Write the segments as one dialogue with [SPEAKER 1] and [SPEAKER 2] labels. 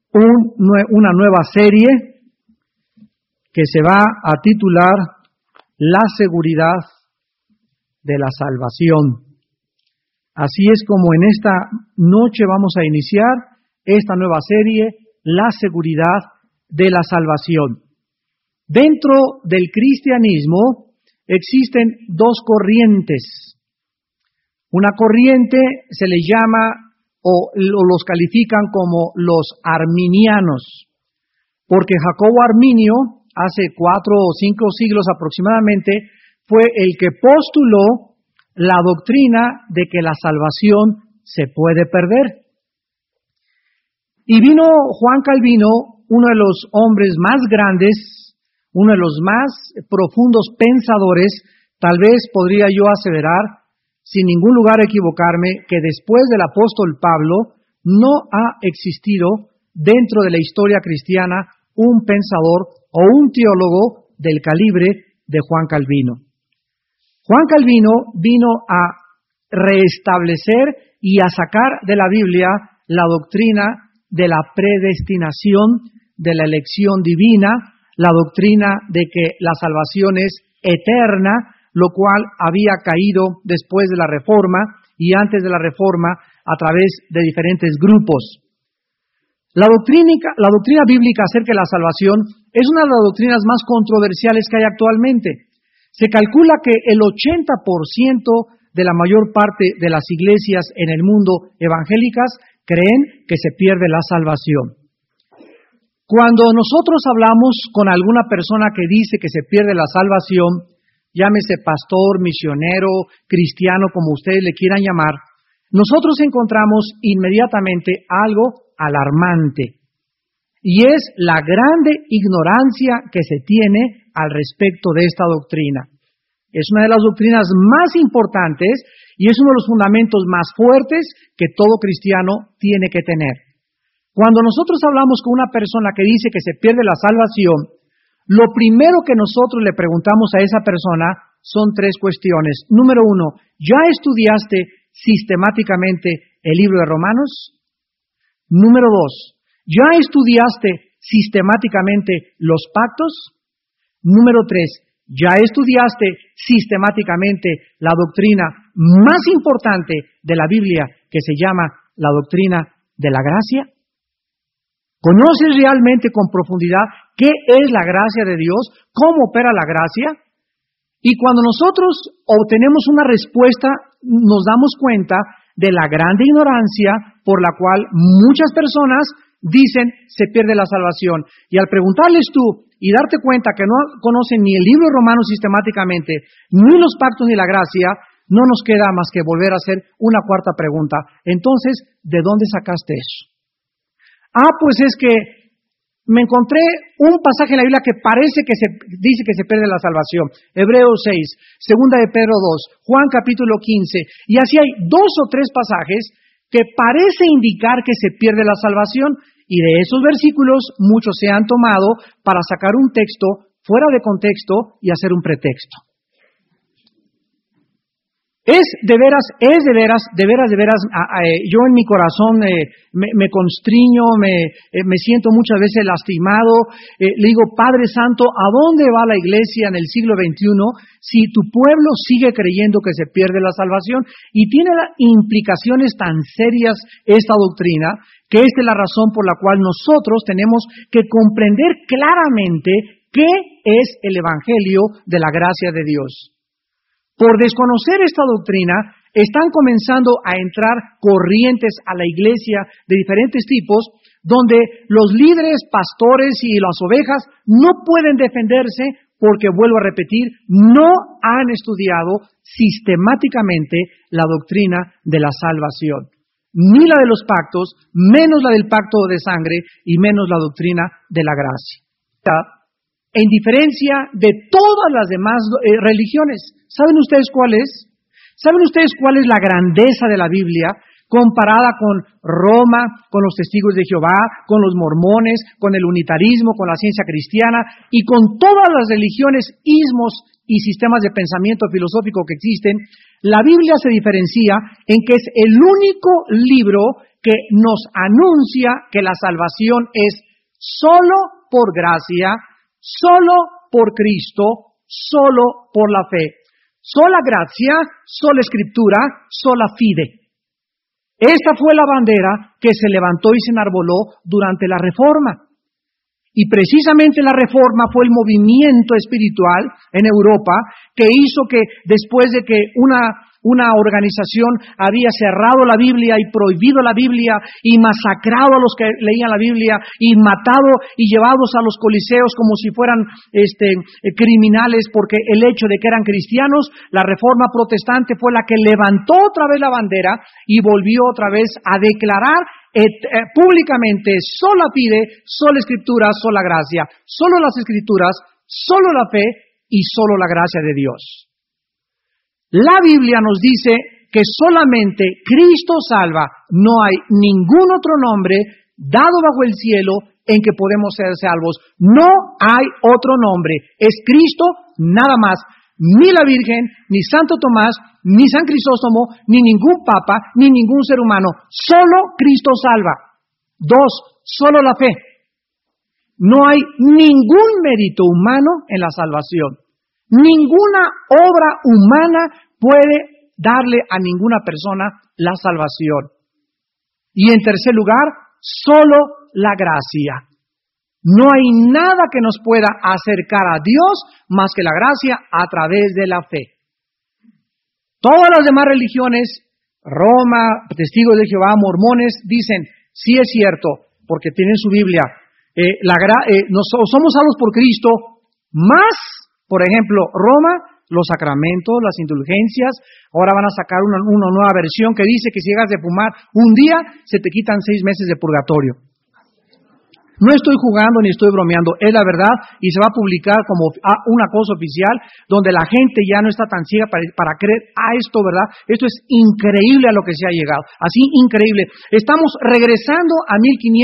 [SPEAKER 1] una nueva serie que se va a titular La seguridad de la salvación. Así es como en esta noche vamos a iniciar esta nueva serie, La seguridad de la salvación. Dentro del cristianismo existen dos corrientes. Una corriente se le llama o los califican como los arminianos, porque Jacobo Arminio, hace 4 o 5 siglos aproximadamente, fue el que postuló la doctrina de que la salvación se puede perder. Y vino Juan Calvino, uno de los hombres más grandes, uno de los más profundos pensadores, tal vez podría yo aseverar, sin ningún lugar a equivocarme, que después del apóstol Pablo no ha existido dentro de la historia cristiana un pensador o un teólogo del calibre de Juan Calvino. Juan Calvino vino a restablecer y a sacar de la Biblia la doctrina de la predestinación, de la elección divina, la doctrina de que la salvación es eterna, lo cual había caído después de la Reforma y antes de la Reforma a través de diferentes grupos. La doctrina bíblica acerca de la salvación es una de las doctrinas más controversiales que hay actualmente. Se calcula que el 80% de la mayor parte de las iglesias en el mundo evangélicas creen que se pierde la salvación. Cuando nosotros hablamos con alguna persona que dice que se pierde la salvación, llámese pastor, misionero, cristiano, como ustedes le quieran llamar, nosotros encontramos inmediatamente algo alarmante, y es la grande ignorancia que se tiene al respecto de esta doctrina. Es una de las doctrinas más importantes y es uno de los fundamentos más fuertes que todo cristiano tiene que tener. Cuando nosotros hablamos con una persona que dice que se pierde la salvación, lo primero que nosotros le preguntamos a esa persona son 3 cuestiones. Número 1, ¿ya estudiaste sistemáticamente el libro de Romanos? Número 2, ¿ya estudiaste sistemáticamente los pactos? Número 3, ¿ya estudiaste sistemáticamente la doctrina más importante de la Biblia que se llama la doctrina de la gracia? ¿Conoces realmente con profundidad qué es la gracia de Dios? ¿Cómo opera la gracia? Y cuando nosotros obtenemos una respuesta, nos damos cuenta de la grande ignorancia por la cual muchas personas dicen se pierde la salvación. Y al preguntarles tú y darte cuenta que no conocen ni el libro de Romanos sistemáticamente, ni los pactos ni la gracia, no nos queda más que volver a hacer una cuarta pregunta. Entonces, ¿de dónde sacaste eso? Pues es que me encontré un pasaje en la Biblia que parece que dice que se pierde la salvación. Hebreos 6, segunda de Pedro 2, Juan capítulo 15. Y así hay 2 o 3 pasajes que parece indicar que se pierde la salvación. Y de esos versículos muchos se han tomado para sacar un texto fuera de contexto y hacer un pretexto. Es de veras, yo en mi corazón me constriño, me siento muchas veces lastimado. Le digo, Padre Santo, ¿a dónde va la iglesia en el siglo XXI si tu pueblo sigue creyendo que se pierde la salvación? Y tiene implicaciones tan serias esta doctrina, que esta es la razón por la cual nosotros tenemos que comprender claramente qué es el Evangelio de la gracia de Dios. Por desconocer esta doctrina, están comenzando a entrar corrientes a la iglesia de diferentes tipos, donde los líderes, pastores y las ovejas no pueden defenderse porque, vuelvo a repetir, no han estudiado sistemáticamente la doctrina de la salvación. Ni la de los pactos, menos la del pacto de sangre y menos la doctrina de la gracia. En diferencia de todas las demás religiones. ¿Saben ustedes cuál es? ¿Saben ustedes cuál es la grandeza de la Biblia comparada con Roma, con los testigos de Jehová, con los mormones, con el unitarismo, con la ciencia cristiana y con todas las religiones, ismos y sistemas de pensamiento filosófico que existen? La Biblia se diferencia en que es el único libro que que nos anuncia que la salvación es solo por gracia, solo por Cristo, solo por la fe. Sola gracia, sola escritura, sola fide. Esta fue la bandera que se levantó y se enarboló durante la Reforma. Y precisamente la Reforma fue el movimiento espiritual en Europa que hizo que después de que una organización había cerrado la Biblia y prohibido la Biblia y masacrado a los que leían la Biblia y matado y llevados a los coliseos como si fueran criminales porque el hecho de que eran cristianos, la Reforma protestante fue la que levantó otra vez la bandera y volvió otra vez a declarar públicamente: sola fide, sola escritura, sola gracia, solo las escrituras, solo la fe y solo la gracia de Dios. La Biblia nos dice que solamente Cristo salva, no hay ningún otro nombre dado bajo el cielo en que podemos ser salvos. No hay otro nombre, es Cristo nada más. Ni la Virgen, ni Santo Tomás, ni San Crisóstomo, ni ningún papa, ni ningún ser humano. Solo Cristo salva. 2, solo la fe. No hay ningún mérito humano en la salvación. Ninguna obra humana puede darle a ninguna persona la salvación. Y en tercer lugar, solo la gracia. No hay nada que nos pueda acercar a Dios más que la gracia a través de la fe. Todas las demás religiones, Roma, Testigos de Jehová, Mormones, dicen: sí es cierto, porque tienen su Biblia, somos salvos por Cristo, más, por ejemplo, Roma, los sacramentos, las indulgencias. Ahora van a sacar una nueva versión que dice que si llegas de fumar un día, se te quitan 6 meses de purgatorio. No estoy jugando ni estoy bromeando, es la verdad, y se va a publicar como una cosa oficial donde la gente ya no está tan ciega para creer a esto, ¿verdad? Esto es increíble a lo que se ha llegado, así increíble. Estamos regresando a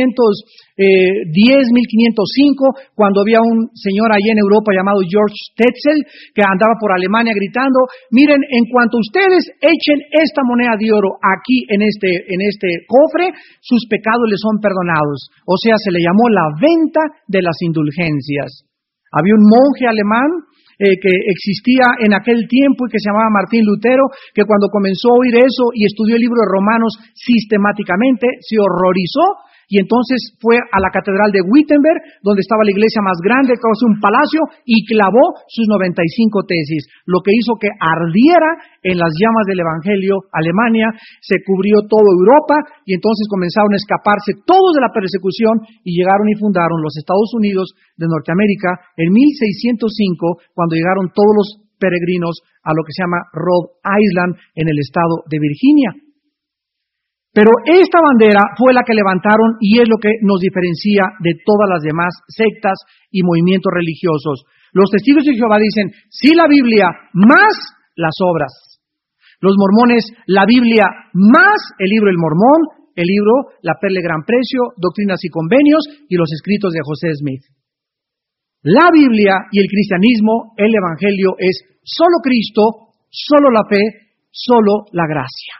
[SPEAKER 1] 1510, 1505, cuando había un señor allí en Europa llamado George Tetzel, que andaba por Alemania gritando: miren, en cuanto ustedes echen esta moneda de oro aquí en este cofre, sus pecados les son perdonados. O sea, se le llamó la venta de las indulgencias. Había un monje alemán que existía en aquel tiempo y que se llamaba Martín Lutero, que cuando comenzó a oír eso y estudió el libro de Romanos sistemáticamente, se horrorizó. Y entonces fue a la catedral de Wittenberg, donde estaba la iglesia más grande, casi un palacio, y clavó sus 95 tesis, lo que hizo que ardiera en las llamas del Evangelio Alemania, se cubrió toda Europa, y entonces comenzaron a escaparse todos de la persecución, y llegaron y fundaron los Estados Unidos de Norteamérica en 1605, cuando llegaron todos los peregrinos a lo que se llama Rhode Island, en el estado de Virginia. Pero esta bandera fue la que levantaron y es lo que nos diferencia de todas las demás sectas y movimientos religiosos. Los testigos de Jehová dicen: sí, la Biblia más las obras. Los mormones, la Biblia más el libro del Mormón, el libro La Perla de Gran Precio, Doctrinas y Convenios y los escritos de José Smith. La Biblia y el cristianismo, el Evangelio, es solo Cristo, solo la fe, solo la gracia.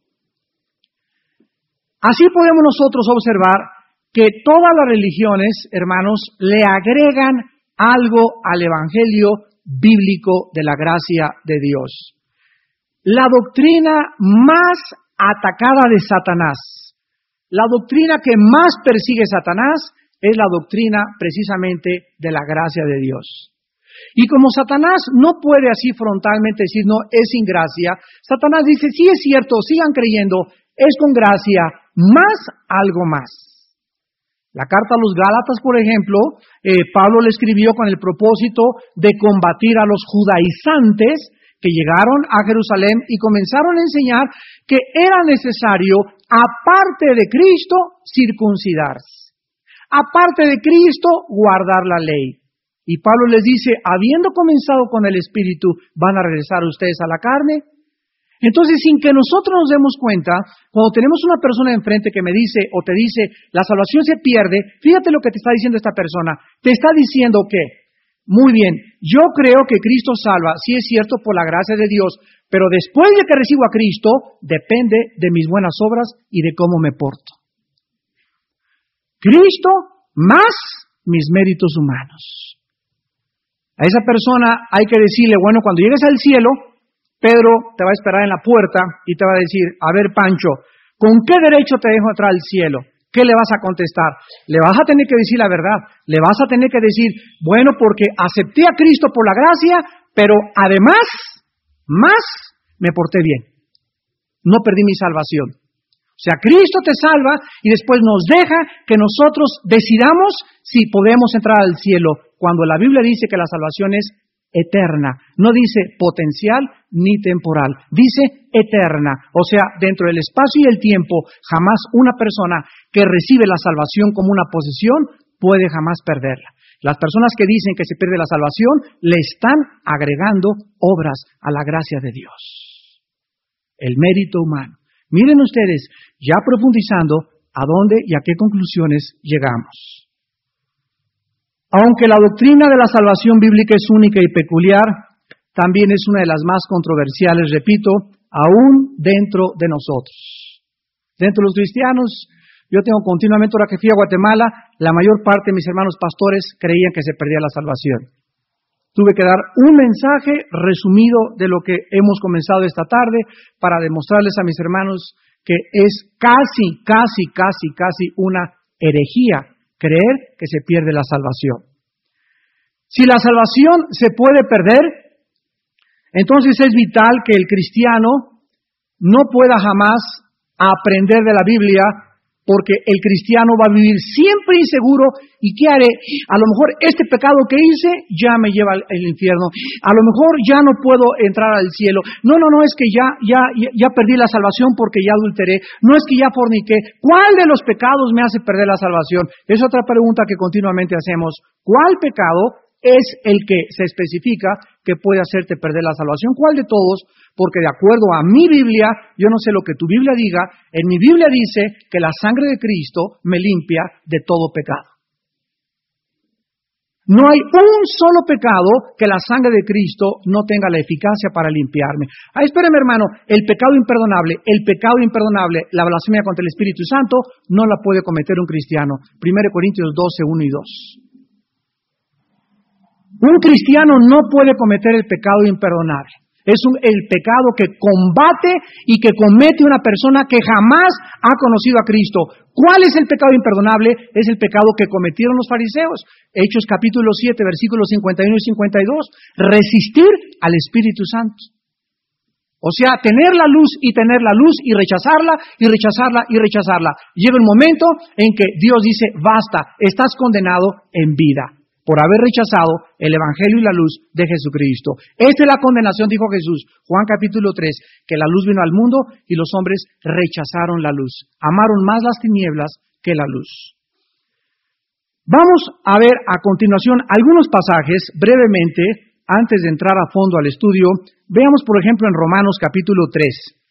[SPEAKER 1] Así podemos nosotros observar que todas las religiones, hermanos, le agregan algo al Evangelio bíblico de la gracia de Dios. La doctrina más atacada de Satanás, la doctrina que más persigue Satanás, es la doctrina precisamente de la gracia de Dios. Y como Satanás no puede así frontalmente decir: no, es sin gracia, Satanás dice: sí es cierto, sigan creyendo, es con gracia, más algo más. La carta a los Gálatas, por ejemplo, Pablo le escribió con el propósito de combatir a los judaizantes que llegaron a Jerusalén y comenzaron a enseñar que era necesario, aparte de Cristo, circuncidarse. Aparte de Cristo, guardar la ley. Y Pablo les dice: habiendo comenzado con el Espíritu, ¿van a regresar ustedes a la carne? Entonces, sin que nosotros nos demos cuenta, cuando tenemos una persona enfrente que me dice o te dice: la salvación se pierde, fíjate lo que te está diciendo esta persona. Te está diciendo que, muy bien, yo creo que Cristo salva, sí es cierto, por la gracia de Dios, Pero después de que recibo a Cristo, depende de mis buenas obras y de cómo me porto. Cristo más mis méritos humanos. A esa persona hay que decirle, bueno, cuando llegues al cielo, Pedro te va a esperar en la puerta y te va a decir, a ver, Pancho, ¿con qué derecho te dejo entrar al cielo? ¿Qué le vas a contestar? Le vas a tener que decir la verdad. Le vas a tener que decir, bueno, porque acepté a Cristo por la gracia, pero además, más me porté bien. No perdí mi salvación. O sea, Cristo te salva y después nos deja que nosotros decidamos si podemos entrar al cielo, cuando la Biblia dice que la salvación es eterna. No dice potencial ni temporal, dice eterna. O sea, dentro del espacio y el tiempo, jamás una persona que recibe la salvación como una posesión puede jamás perderla. Las personas que dicen que se pierde la salvación le están agregando obras a la gracia de Dios. El mérito humano. Miren ustedes, ya profundizando, a dónde y a qué conclusiones llegamos. Aunque la doctrina de la salvación bíblica es única y peculiar, también es una de las más controversiales, repito, aún dentro de nosotros. Dentro de los cristianos, yo tengo continuamente, ahora que fui a Guatemala, la mayor parte de mis hermanos pastores creían que se perdía la salvación. Tuve que dar un mensaje resumido de lo que hemos comenzado esta tarde para demostrarles a mis hermanos que es casi una herejía creer que se pierde la salvación. Si la salvación se puede perder, entonces es vital que el cristiano no pueda jamás aprender de la Biblia, porque el cristiano va a vivir siempre inseguro. ¿Y qué haré? A lo mejor este pecado que hice ya me lleva al infierno. A lo mejor ya no puedo entrar al cielo. No, es que ya perdí la salvación porque ya adulteré. No es que ya forniqué. ¿Cuál de los pecados me hace perder la salvación? Es otra pregunta que continuamente hacemos. ¿Cuál pecado es el que se especifica que puede hacerte perder la salvación? ¿Cuál de todos? Porque de acuerdo a mi Biblia, yo no sé lo que tu Biblia diga, en mi Biblia dice que la sangre de Cristo me limpia de todo pecado. No hay un solo pecado que la sangre de Cristo no tenga la eficacia para limpiarme. Espérame, hermano, el pecado imperdonable, la blasfemia contra el Espíritu Santo, no la puede cometer un cristiano. 1 Corintios 12, 1 y 2. Un cristiano no puede cometer el pecado imperdonable. Es el pecado que combate y que comete una persona que jamás ha conocido a Cristo. ¿Cuál es el pecado imperdonable? Es el pecado que cometieron los fariseos. Hechos capítulo 7, versículos 51 y 52. Resistir al Espíritu Santo. O sea, tener la luz y rechazarla y rechazarla y rechazarla. Llega un momento en que Dios dice, basta, estás condenado en vida por haber rechazado el Evangelio y la luz de Jesucristo. Esta es la condenación, dijo Jesús, Juan capítulo 3, que la luz vino al mundo y los hombres rechazaron la luz. Amaron más las tinieblas que la luz. Vamos a ver a continuación algunos pasajes brevemente, antes de entrar a fondo al estudio. Veamos, por ejemplo, en Romanos capítulo 3.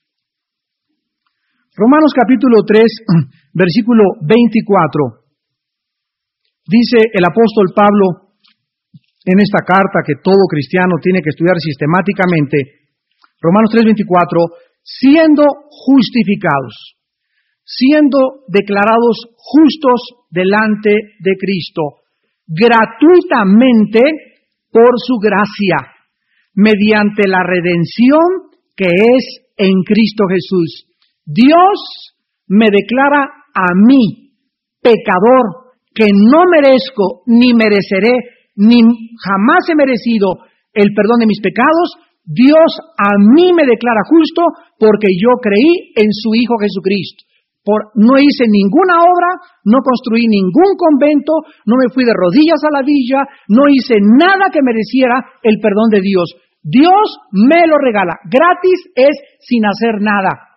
[SPEAKER 1] Romanos capítulo 3, versículo 24. Dice el apóstol Pablo en esta carta que todo cristiano tiene que estudiar sistemáticamente, Romanos 3:24, siendo justificados, siendo declarados justos delante de Cristo, gratuitamente por su gracia, mediante la redención que es en Cristo Jesús. Dios me declara a mí, pecador, que no merezco, ni mereceré, ni jamás he merecido el perdón de mis pecados. Dios a mí me declara justo porque yo creí en su Hijo Jesucristo. No hice ninguna obra, no construí ningún convento, no me fui de rodillas a la villa, no hice nada que mereciera el perdón de Dios. Dios me lo regala, gratis es sin hacer nada.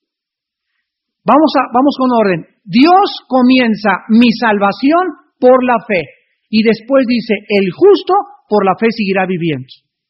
[SPEAKER 1] Vamos con orden. Dios comienza mi salvación por la fe y después dice, el justo por la fe seguirá viviendo.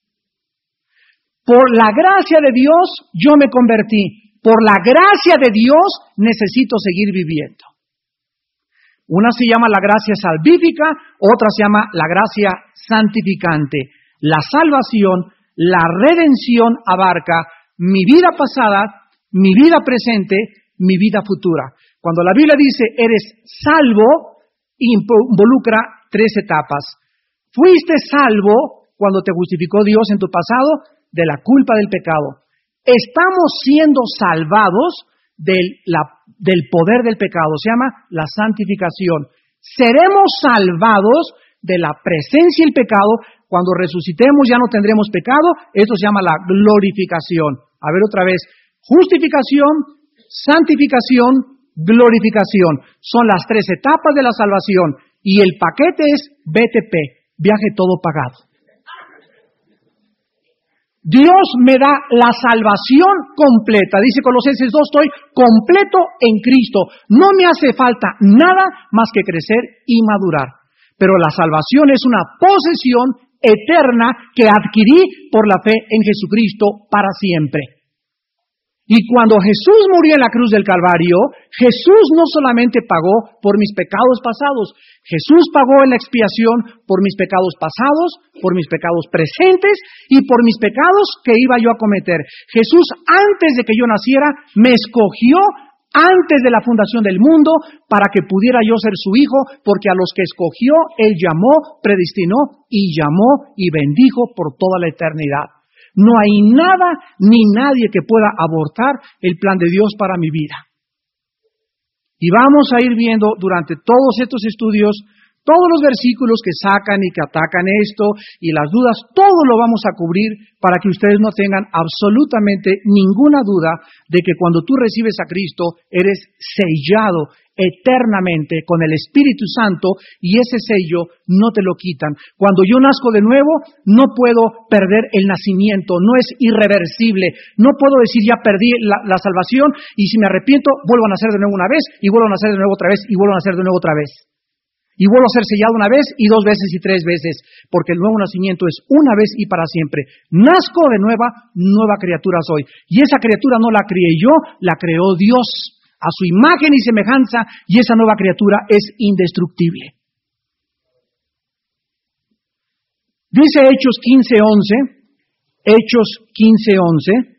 [SPEAKER 1] Por la gracia de Dios yo me convertí. Por la gracia de Dios necesito seguir viviendo. Una se llama la gracia salvífica, otra se llama la gracia santificante. La salvación, la redención abarca mi vida pasada, mi vida presente, mi vida futura. Cuando la Biblia dice eres salvo, involucra 3 etapas. Fuiste salvo cuando te justificó Dios en tu pasado de la culpa del pecado. Estamos siendo salvados del poder del pecado. Se llama la santificación. Seremos salvados de la presencia del pecado. Cuando resucitemos ya no tendremos pecado. Esto se llama la glorificación. A ver otra vez. Justificación, santificación, glorificación. Son las 3 etapas de la salvación. Y el paquete es BTP, viaje todo pagado. Dios me da la salvación completa. Dice Colosenses 2, estoy completo en Cristo. No me hace falta nada más que crecer y madurar. Pero la salvación es una posesión eterna que adquirí por la fe en Jesucristo para siempre. Y cuando Jesús murió en la cruz del Calvario, Jesús no solamente pagó por mis pecados pasados, Jesús pagó en la expiación por mis pecados pasados, por mis pecados presentes y por mis pecados que iba yo a cometer. Jesús, antes de que yo naciera, me escogió antes de la fundación del mundo para que pudiera yo ser su hijo, porque a los que escogió, Él llamó, predestinó y llamó y bendijo por toda la eternidad. No hay nada ni nadie que pueda abortar el plan de Dios para mi vida. Y vamos a ir viendo durante todos estos estudios todos los versículos que sacan y que atacan esto y las dudas, todo lo vamos a cubrir para que ustedes no tengan absolutamente ninguna duda de que cuando tú recibes a Cristo eres sellado eternamente con el Espíritu Santo y ese sello no te lo quitan. Cuando yo nazco de nuevo, no puedo perder el nacimiento, no es irreversible. No puedo decir ya perdí la salvación y si me arrepiento, vuelvo a nacer de nuevo una vez y vuelvo a nacer de nuevo otra vez y vuelvo a nacer de nuevo otra vez. Y vuelvo a ser sellado una vez y 2 veces y 3 veces, porque el nuevo nacimiento es una vez y para siempre. Nazco de nueva criatura soy. Y esa criatura no la crié yo, la creó Dios a su imagen y semejanza, y esa nueva criatura es indestructible. Dice Hechos 15:11, Hechos 15:11,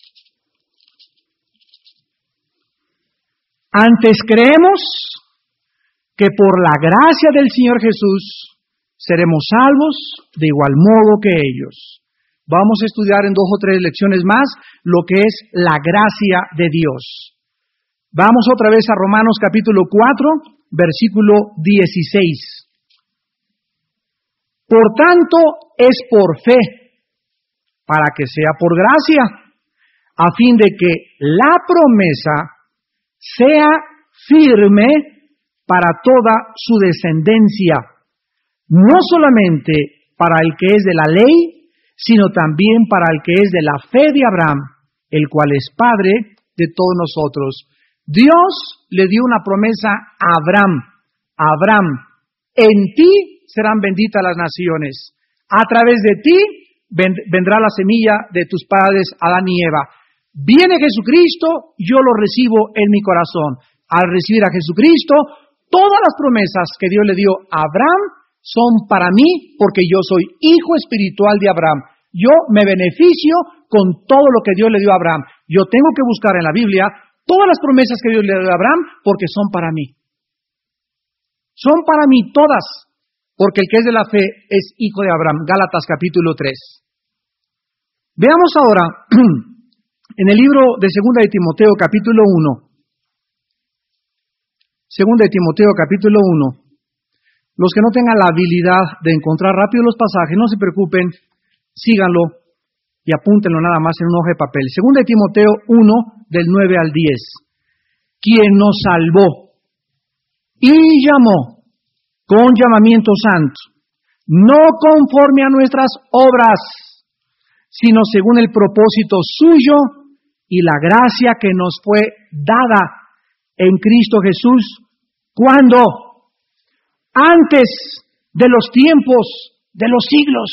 [SPEAKER 1] antes creemos que por la gracia del Señor Jesús seremos salvos de igual modo que ellos. Vamos a estudiar en 2 o 3 lecciones más lo que es la gracia de Dios. Vamos otra vez a Romanos capítulo 4, versículo 16. Por tanto, es por fe, para que sea por gracia, a fin de que la promesa sea firme para toda su descendencia, no solamente para el que es de la ley, sino también para el que es de la fe de Abraham, el cual es Padre de todos nosotros. Dios le dio una promesa a Abraham. Abraham, en ti serán benditas las naciones. A través de ti vendrá la semilla de tus padres Adán y Eva. Viene Jesucristo, yo lo recibo en mi corazón. Al recibir a Jesucristo, todas las promesas que Dios le dio a Abraham son para mí porque yo soy hijo espiritual de Abraham. Yo me beneficio con todo lo que Dios le dio a Abraham. Yo tengo que buscar en la Biblia todas las promesas que Dios le dio a Abraham porque son para mí. Son para mí todas, porque el que es de la fe es hijo de Abraham. Gálatas capítulo 3. Veamos ahora en el libro de 2 de Timoteo capítulo 1. 2 de Timoteo capítulo 1. Los que no tengan la habilidad de encontrar rápido los pasajes, no se preocupen, síganlo y apúntenlo nada más en un hoja de papel. 2 de Timoteo 1, del 9 al 10. Quien nos salvó y llamó con llamamiento santo, no conforme a nuestras obras, sino según el propósito suyo y la gracia que nos fue dada en Cristo Jesús, cuando antes de los tiempos de los siglos,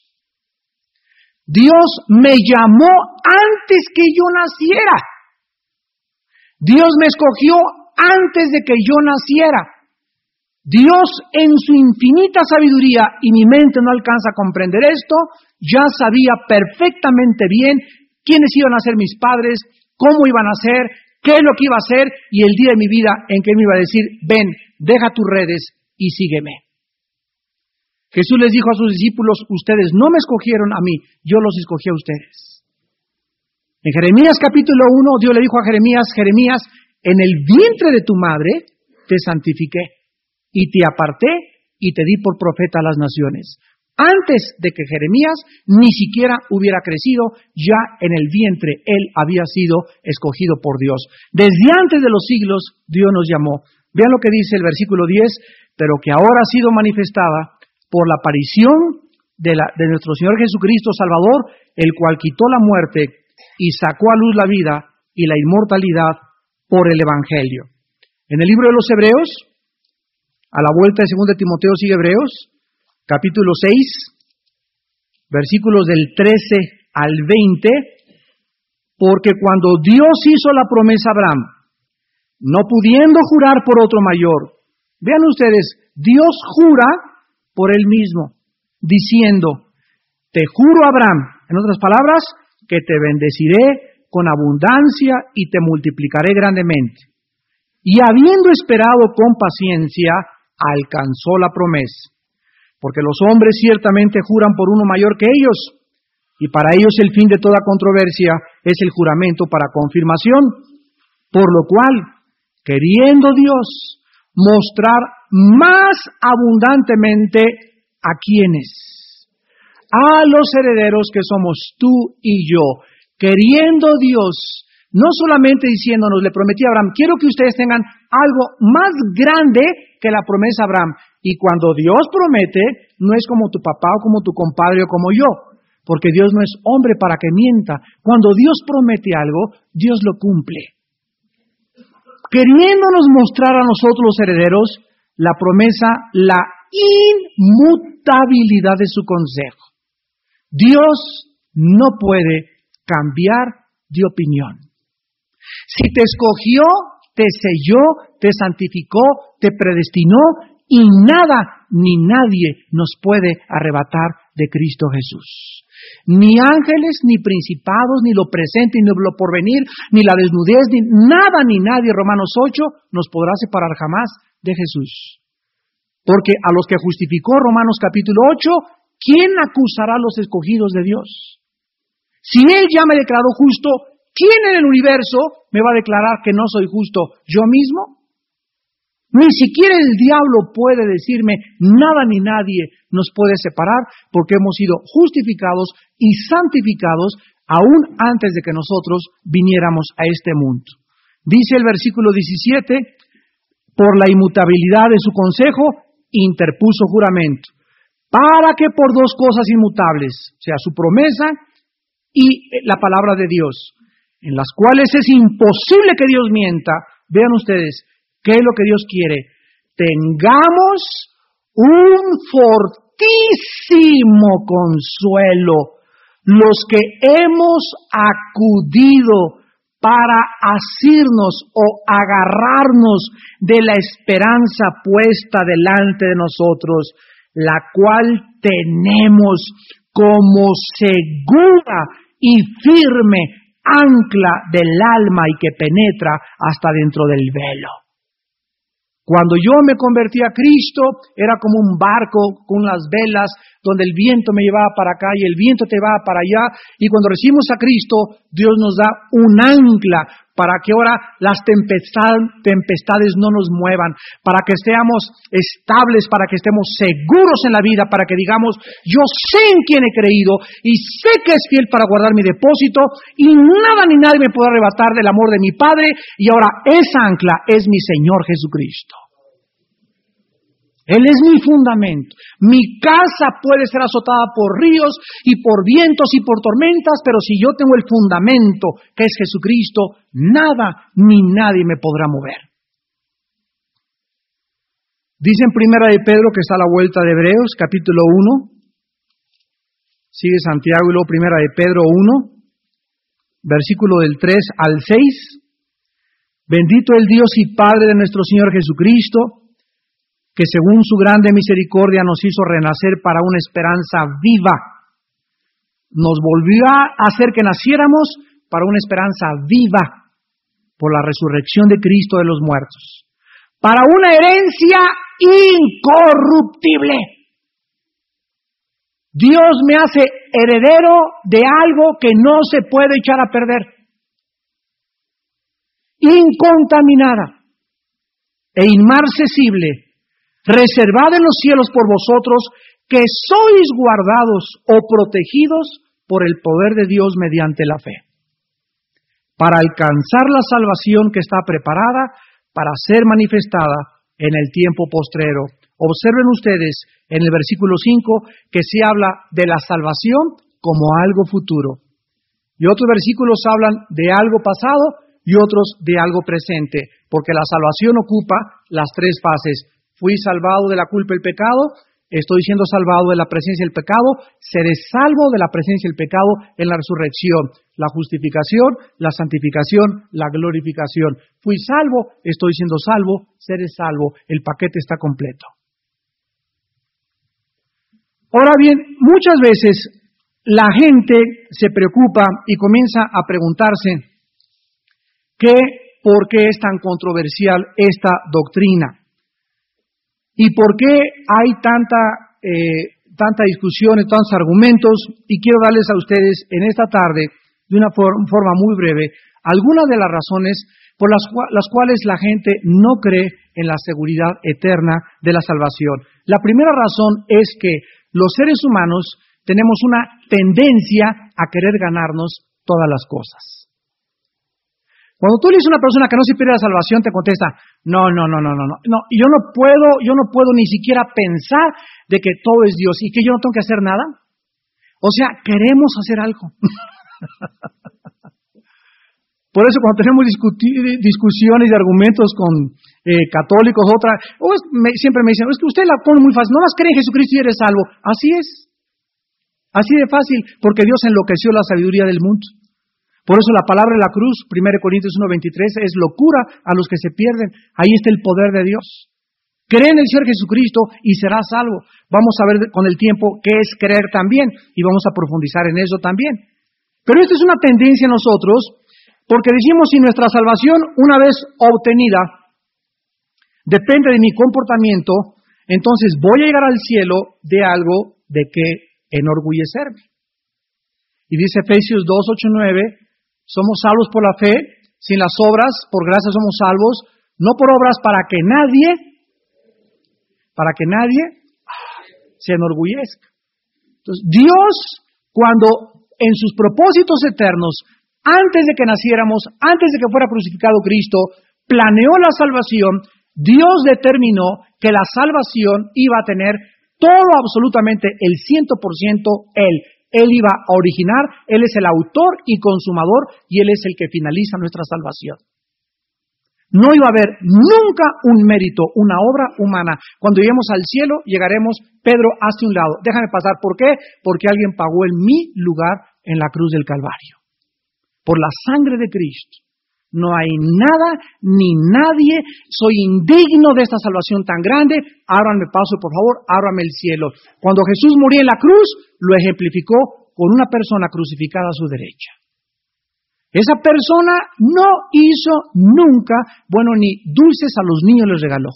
[SPEAKER 1] Dios me llamó antes que yo naciera. Dios me escogió antes de que yo naciera. Dios en su infinita sabiduría, y mi mente no alcanza a comprender esto, ya sabía perfectamente bien quiénes iban a ser mis padres, cómo iban a ser, qué es lo que iba a hacer, y el día de mi vida en que Él me iba a decir, ven, deja tus redes y sígueme. Jesús les dijo a sus discípulos, ustedes no me escogieron a mí, yo los escogí a ustedes. En Jeremías capítulo 1, Dios le dijo a Jeremías, Jeremías, en el vientre de tu madre te santifiqué y te aparté y te di por profeta a las naciones. Antes de que Jeremías ni siquiera hubiera crecido, ya en el vientre él había sido escogido por Dios. Desde antes de los siglos, Dios nos llamó. Vean lo que dice el versículo 10, pero que ahora ha sido manifestada por la aparición de nuestro Señor Jesucristo Salvador, el cual quitó la muerte y sacó a luz la vida y la inmortalidad por el Evangelio. En el libro de los Hebreos, a la vuelta de 2 Timoteo sigue Hebreos, capítulo 6, versículos del 13 al 20, porque cuando Dios hizo la promesa a Abraham, no pudiendo jurar por otro mayor, vean ustedes, Dios jura por Él mismo, diciendo, te juro Abraham, en otras palabras, que te bendeciré con abundancia y te multiplicaré grandemente. Y habiendo esperado con paciencia, alcanzó la promesa. Porque los hombres ciertamente juran por uno mayor que ellos, y para ellos el fin de toda controversia es el juramento para confirmación, por lo cual, queriendo Dios mostrar más abundantemente a quienes, a los herederos que somos tú y yo, queriendo Dios, no solamente diciéndonos, le prometí a Abraham, quiero que ustedes tengan algo más grande que la promesa a Abraham. Y cuando Dios promete, no es como tu papá o como tu compadre o como yo, porque Dios no es hombre para que mienta. Cuando Dios promete algo, Dios lo cumple. Queriéndonos mostrar a nosotros los herederos la promesa, la inmutabilidad de su consejo. Dios no puede cambiar de opinión. Si te escogió, te selló, te santificó, te predestinó, y nada ni nadie nos puede arrebatar de Cristo Jesús. Ni ángeles, ni principados, ni lo presente, ni lo porvenir, ni la desnudez, ni nada ni nadie, Romanos 8, nos podrá separar jamás de Jesús. Porque a los que justificó, Romanos capítulo 8, ¿quién acusará a los escogidos de Dios? Si Él ya me declaró justo, ¿quién en el universo me va a declarar que no soy justo? ¿Yo mismo? Ni siquiera el diablo puede decirme, nada ni nadie nos puede separar, porque hemos sido justificados y santificados aún antes de que nosotros viniéramos a este mundo. Dice el versículo 17, por la inmutabilidad de su consejo, interpuso juramento, para que por dos cosas inmutables, o sea, su promesa y la palabra de Dios, en las cuales es imposible que Dios mienta, vean ustedes, ¿qué es lo que Dios quiere? Tengamos un fortísimo consuelo, los que hemos acudido para asirnos o agarrarnos de la esperanza puesta delante de nosotros, la cual tenemos como segura y firme ancla del alma y que penetra hasta dentro del velo. Cuando yo me convertí a Cristo, era como un barco con las velas, donde el viento me llevaba para acá y el viento te va para allá. Y cuando recibimos a Cristo, Dios nos da un ancla para que ahora las tempestades no nos muevan, para que estemos estables, para que estemos seguros en la vida, para que digamos, yo sé en quién he creído y sé que es fiel para guardar mi depósito y nada ni nadie me puede arrebatar del amor de mi Padre, y ahora esa ancla es mi Señor Jesucristo. Él es mi fundamento. Mi casa puede ser azotada por ríos y por vientos y por tormentas, pero si yo tengo el fundamento que es Jesucristo, nada ni nadie me podrá mover. Dice en Primera de Pedro, que está a la vuelta de Hebreos, capítulo 1. Sigue Santiago y luego Primera de Pedro 1, versículo del 3 al 6. Bendito el Dios y Padre de nuestro Señor Jesucristo, que según su grande misericordia nos hizo renacer para una esperanza viva, nos volvió a hacer que naciéramos para una esperanza viva por la resurrección de Cristo de los muertos, para una herencia incorruptible. Dios me hace heredero de algo que no se puede echar a perder, incontaminada e inmarcesible, reservada en los cielos por vosotros, que sois guardados o protegidos por el poder de Dios mediante la fe, para alcanzar la salvación que está preparada para ser manifestada en el tiempo postrero. Observen ustedes en el versículo 5 que se habla de la salvación como algo futuro. Y otros versículos hablan de algo pasado y otros de algo presente, porque la salvación ocupa las tres fases. Fui salvado de la culpa del pecado, estoy siendo salvado de la presencia del pecado, seré salvo de la presencia del pecado en la resurrección, la justificación, la santificación, la glorificación. Fui salvo, estoy siendo salvo, seré salvo, el paquete está completo. Ahora bien, muchas veces la gente se preocupa y comienza a preguntarse por qué es tan controversial esta doctrina y por qué hay tanta discusión y tantos argumentos, y quiero darles a ustedes en esta tarde, de una forma muy breve, algunas de las razones por las cuales la gente no cree en la seguridad eterna de la salvación. La primera razón es que los seres humanos tenemos una tendencia a querer ganarnos todas las cosas. Cuando tú le dices a una persona que no se pierde la salvación, te contesta, no, yo no puedo ni siquiera pensar de que todo es Dios y que yo no tengo que hacer nada. O sea, queremos hacer algo. Por eso cuando tenemos discusiones y argumentos con católicos, siempre me dicen, es que usted la pone muy fácil, no más cree en Jesucristo y eres salvo. Así es. Así de fácil, porque Dios enloqueció la sabiduría del mundo. Por eso la palabra de la cruz, 1 Corintios 1:23, es locura a los que se pierden. Ahí está el poder de Dios. Cree en el Señor Jesucristo y serás salvo. Vamos a ver con el tiempo qué es creer también y vamos a profundizar en eso también. Pero esta es una tendencia en nosotros porque decimos, si nuestra salvación una vez obtenida depende de mi comportamiento, entonces voy a llegar al cielo de algo de que enorgullecerme. Y dice Efesios 2:8-9, somos salvos por la fe, sin las obras, por gracia somos salvos, no por obras para que nadie se enorgullezca. Entonces, Dios, cuando en sus propósitos eternos, antes de que naciéramos, antes de que fuera crucificado Cristo, planeó la salvación, Dios determinó que la salvación iba a tener todo absolutamente el 100% Él. Él iba a originar, Él es el autor y consumador y Él es el que finaliza nuestra salvación. No iba a haber nunca un mérito, una obra humana. Cuando lleguemos al cielo, llegaremos, Pedro, hazte un lado, déjame pasar. ¿Por qué? Porque alguien pagó en mi lugar en la cruz del Calvario. Por la sangre de Cristo. No hay nada ni nadie, soy indigno de esta salvación tan grande, ábranme paso, por favor, ábrame el cielo. Cuando Jesús murió en la cruz, lo ejemplificó con una persona crucificada a su derecha. Esa persona no hizo nunca, ni dulces a los niños les regaló.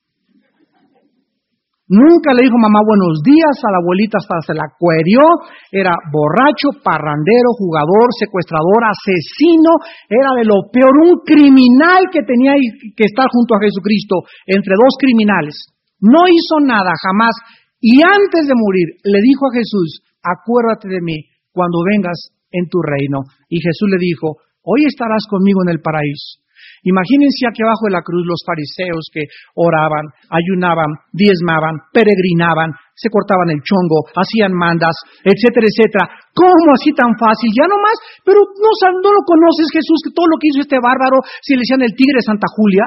[SPEAKER 1] Nunca le dijo mamá buenos días a la abuelita, hasta se la cuerió, era borracho, parrandero, jugador, secuestrador, asesino, era de lo peor, un criminal que tenía que estar junto a Jesucristo, entre dos criminales. No hizo nada, jamás, y antes de morir le dijo a Jesús, acuérdate de mí cuando vengas en tu reino. Y Jesús le dijo, hoy estarás conmigo en el paraíso. Imagínense aquí abajo de la cruz los fariseos que oraban, ayunaban, diezmaban, peregrinaban, se cortaban el chongo, hacían mandas, etcétera, etcétera. ¿Cómo así tan fácil? Ya nomás, pero no lo conoces, Jesús, que todo lo que hizo este bárbaro, si le decían el tigre de Santa Julia.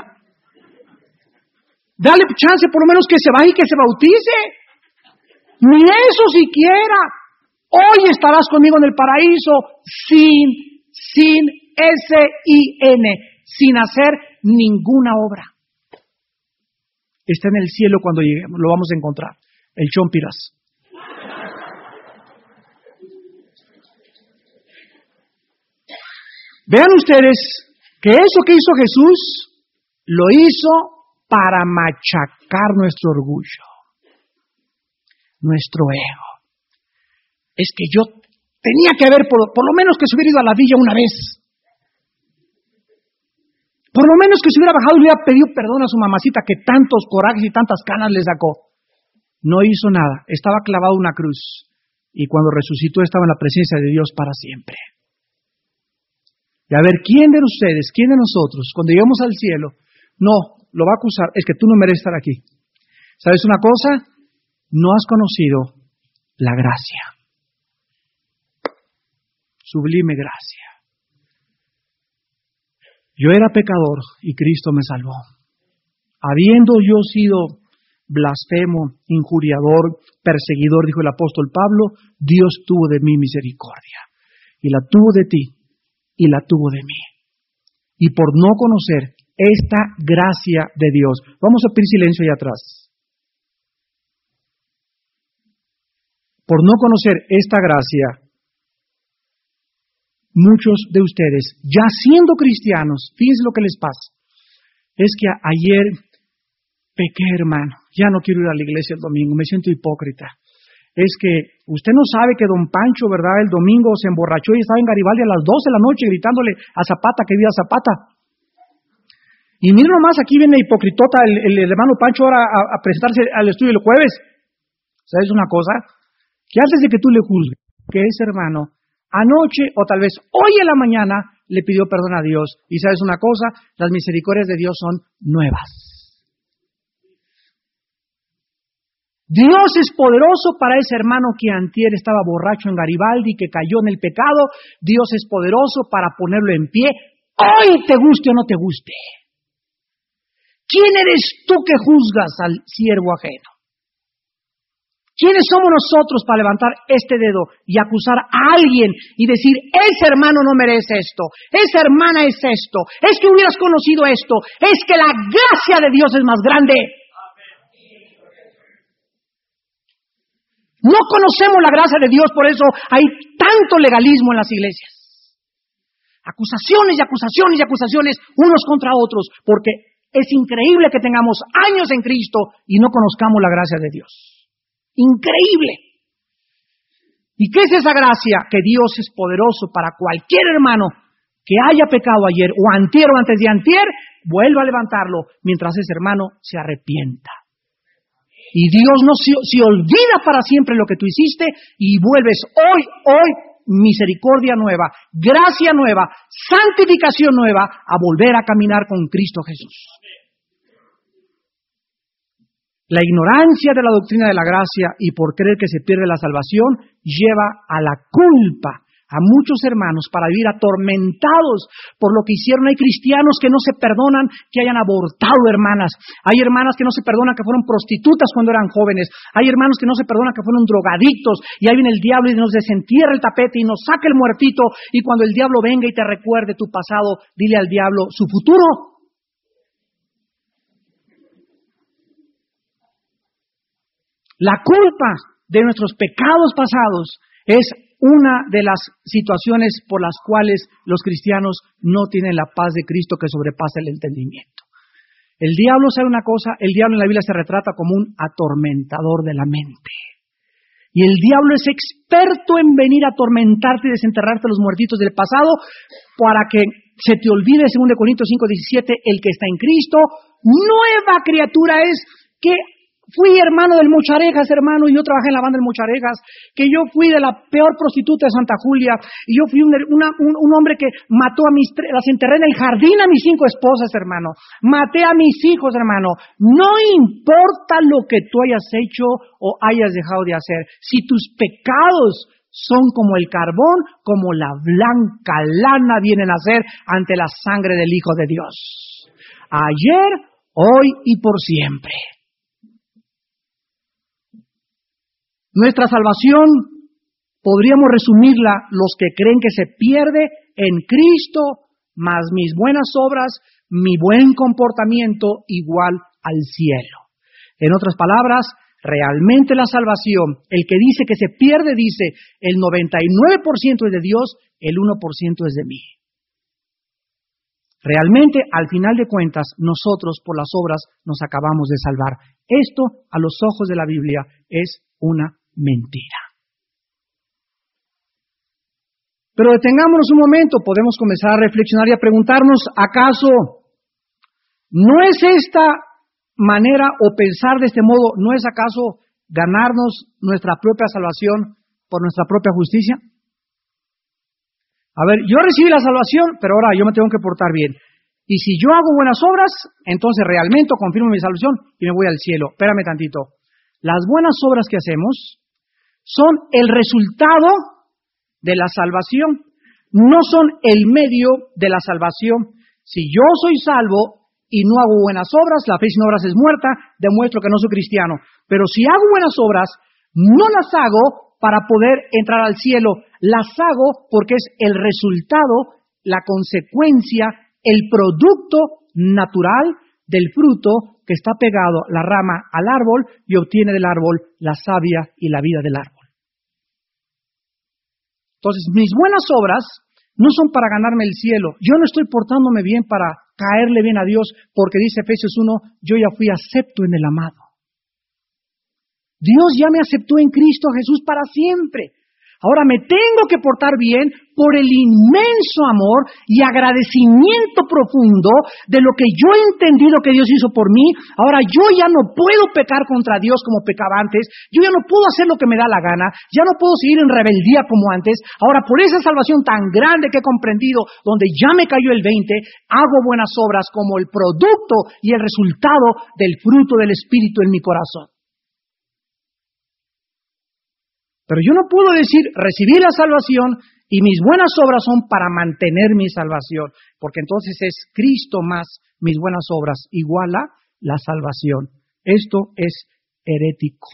[SPEAKER 1] Dale chance por lo menos que se vaya y que se bautice. Ni eso siquiera. Hoy estarás conmigo en el paraíso sin S-I-N. Sin hacer ninguna obra. Está en el cielo cuando lleguemos, lo vamos a encontrar. El chompiras. Vean ustedes que eso que hizo Jesús lo hizo para machacar nuestro orgullo, nuestro ego. Es que yo tenía que haber, por lo menos que se hubiera ido a la villa una vez. Por lo menos que se hubiera bajado y le hubiera pedido perdón a su mamacita que tantos corajes y tantas canas le sacó. No hizo nada, estaba clavado en una cruz. Y cuando resucitó estaba en la presencia de Dios para siempre. Y a ver, ¿quién de ustedes, quién de nosotros, cuando lleguemos al cielo, no, lo va a acusar, es que tú no mereces estar aquí? ¿Sabes una cosa? No has conocido la gracia. Sublime gracia. Yo era pecador y Cristo me salvó. Habiendo yo sido blasfemo, injuriador, perseguidor, dijo el apóstol Pablo, Dios tuvo de mí misericordia. Y la tuvo de ti, y la tuvo de mí. Y por no conocer esta gracia de Dios. Vamos a pedir silencio allá atrás. Por no conocer esta gracia, muchos de ustedes, ya siendo cristianos, fíjense lo que les pasa. Es que ayer pequé, hermano, ya no quiero ir a la iglesia el domingo, me siento hipócrita. Es que usted no sabe que don Pancho, ¿verdad? El domingo se emborrachó y estaba en Garibaldi a las 12 de la noche gritándole a Zapata que viva Zapata. Y miren nomás, aquí viene hipocritota el hermano Pancho ahora a presentarse al estudio el jueves. ¿Sabes una cosa? Que antes de que tú le juzgues, que ese hermano anoche o tal vez hoy en la mañana le pidió perdón a Dios. Y ¿sabes una cosa? Las misericordias de Dios son nuevas. Dios es poderoso para ese hermano que antier estaba borracho en Garibaldi, que cayó en el pecado. Dios es poderoso para ponerlo en pie, hoy te guste o no te guste. ¿Quién eres tú que juzgas al siervo ajeno? ¿Quiénes somos nosotros para levantar este dedo y acusar a alguien y decir, ese hermano no merece esto, esa hermana es esto, es que hubieras conocido esto, es que la gracia de Dios es más grande? No conocemos la gracia de Dios, por eso hay tanto legalismo en las iglesias. Acusaciones y acusaciones y acusaciones unos contra otros, porque es increíble que tengamos años en Cristo y no conozcamos la gracia de Dios. Increíble. ¿Y qué es esa gracia? Que Dios es poderoso para cualquier hermano que haya pecado ayer o antier o antes de antier, vuelva a levantarlo mientras ese hermano se arrepienta. Y Dios no se olvida para siempre lo que tú hiciste y vuelves hoy, misericordia nueva, gracia nueva, santificación nueva, a volver a caminar con Cristo Jesús. La ignorancia de la doctrina de la gracia y por creer que se pierde la salvación lleva a la culpa a muchos hermanos para vivir atormentados por lo que hicieron. Hay cristianos que no se perdonan que hayan abortado hermanas. Hay hermanas que no se perdonan que fueron prostitutas cuando eran jóvenes. Hay hermanos que no se perdonan que fueron drogadictos. Y ahí viene el diablo y nos desentierra el tapete y nos saca el muertito. Y cuando el diablo venga y te recuerde tu pasado, dile al diablo su futuro. La culpa de nuestros pecados pasados es una de las situaciones por las cuales los cristianos no tienen la paz de Cristo que sobrepasa el entendimiento. El diablo, ¿sabe una cosa? El diablo en la Biblia se retrata como un atormentador de la mente. Y el diablo es experto en venir a atormentarte y desenterrarte los muertitos del pasado para que se te olvide, según de Corintios 5:17, el que está en Cristo, nueva criatura es. Que fui hermano del Mocharejas, hermano, y yo trabajé en la banda del Mocharejas, que yo fui de la peor prostituta de Santa Julia, y yo fui un hombre que mató las enterré en el jardín a mis 5 esposas, hermano. Maté a mis hijos, hermano. No importa lo que tú hayas hecho o hayas dejado de hacer. Si tus pecados son como el carbón, como la blanca lana vienen a ser ante la sangre del Hijo de Dios. Ayer, hoy y por siempre. Nuestra salvación, podríamos resumirla, los que creen que se pierde en Cristo, más mis buenas obras, mi buen comportamiento, igual al cielo. En otras palabras, realmente la salvación, el que dice que se pierde, dice, el 99% es de Dios, el 1% es de mí. Realmente, al final de cuentas, nosotros por las obras nos acabamos de salvar. Esto, a los ojos de la Biblia, es una mentira. Pero detengámonos un momento, podemos comenzar a reflexionar y a preguntarnos, ¿acaso no es esta manera o pensar de este modo, no es acaso ganarnos nuestra propia salvación por nuestra propia justicia? A ver, yo recibí la salvación, pero ahora yo me tengo que portar bien. Y si yo hago buenas obras, entonces realmente confirmo mi salvación y me voy al cielo. Espérame tantito. Las buenas obras que hacemos son el resultado de la salvación, no son el medio de la salvación. Si yo soy salvo y no hago buenas obras, la fe sin obras es muerta, demuestro que no soy cristiano. Pero si hago buenas obras, no las hago para poder entrar al cielo, las hago porque es el resultado, la consecuencia, el producto natural del fruto que está pegado la rama al árbol y obtiene del árbol la savia y la vida del árbol. Entonces, mis buenas obras no son para ganarme el cielo. Yo no estoy portándome bien para caerle bien a Dios, porque dice Efesios 1, yo ya fui acepto en el amado. Dios ya me aceptó en Cristo Jesús para siempre. Ahora me tengo que portar bien por el inmenso amor y agradecimiento profundo de lo que yo he entendido que Dios hizo por mí. Ahora yo ya no puedo pecar contra Dios como pecaba antes. Yo ya no puedo hacer lo que me da la gana. Ya no puedo seguir en rebeldía como antes. Ahora por esa salvación tan grande que he comprendido, donde ya me cayó el 20, hago buenas obras como el producto y el resultado del fruto del Espíritu en mi corazón. Pero yo no puedo decir, recibí la salvación y mis buenas obras son para mantener mi salvación, porque entonces es Cristo más mis buenas obras igual a la salvación. Esto es herético.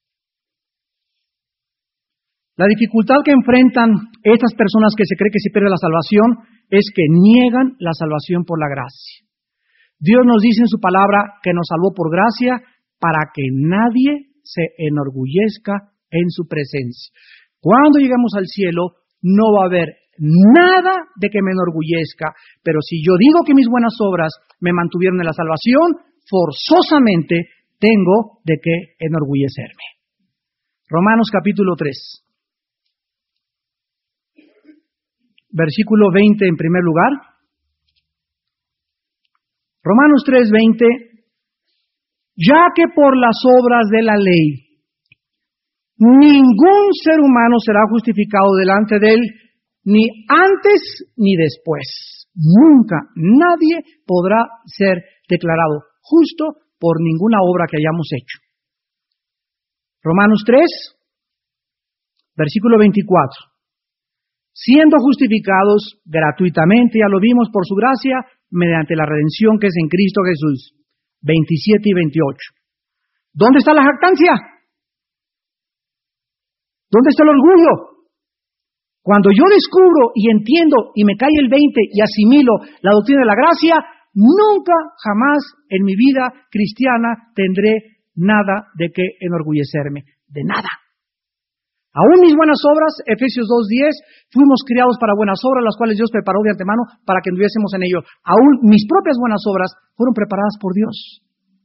[SPEAKER 1] La dificultad que enfrentan estas personas que se cree que se pierde la salvación es que niegan la salvación por la gracia. Dios nos dice en su palabra que nos salvó por gracia para que nadie se enorgullezca en su presencia. Cuando lleguemos al cielo, no va a haber nada de que me enorgullezca, pero si yo digo que mis buenas obras me mantuvieron en la salvación, forzosamente tengo de qué enorgullecerme. Romanos capítulo 3. Versículo 20 en primer lugar. Romanos 3:20. Ya que por las obras de la ley ningún ser humano será justificado delante de él, ni antes ni después. Nunca, nadie podrá ser declarado justo por ninguna obra que hayamos hecho. Romanos 3, versículo 24. Siendo justificados gratuitamente, ya lo vimos por su gracia, mediante la redención que es en Cristo Jesús. 27 y 28. ¿Dónde está la jactancia? ¿Dónde está el orgullo? Cuando yo descubro y entiendo y me cae el 20 y asimilo la doctrina de la gracia, nunca jamás en mi vida cristiana tendré nada de qué enorgullecerme. De nada. Aún mis buenas obras, Efesios 2:10, fuimos criados para buenas obras, las cuales Dios preparó de antemano para que anduviésemos en ello. Aún mis propias buenas obras fueron preparadas por Dios.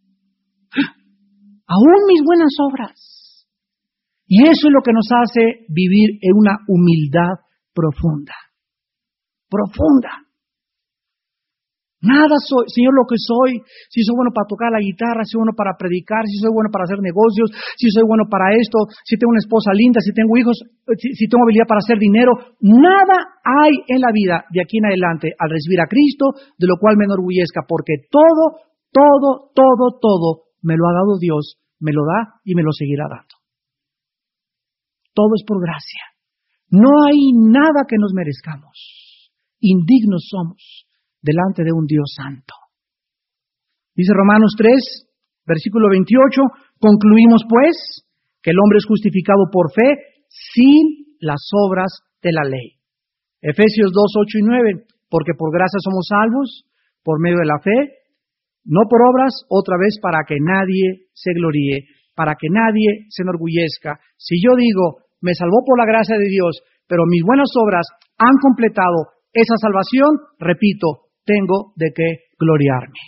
[SPEAKER 1] Aún mis buenas obras. Y eso es lo que nos hace vivir en una humildad profunda. Profunda. Nada soy, Señor, lo que soy. Si soy bueno para tocar la guitarra, si soy bueno para predicar, si soy bueno para hacer negocios, si soy bueno para esto, si tengo una esposa linda, si tengo hijos, si tengo habilidad para hacer dinero. Nada hay en la vida de aquí en adelante al recibir a Cristo, de lo cual me enorgullezca, porque todo me lo ha dado Dios, me lo da y me lo seguirá dando. Todo es por gracia. No hay nada que nos merezcamos. Indignos somos delante de un Dios santo. Dice Romanos 3, versículo 28, concluimos pues que el hombre es justificado por fe sin las obras de la ley. Efesios 2, 8 y 9, porque por gracia somos salvos, por medio de la fe, no por obras, otra vez para que nadie se gloríe, para que nadie se enorgullezca. Si yo digo, me salvó por la gracia de Dios, pero mis buenas obras han completado esa salvación, repito, tengo de qué gloriarme.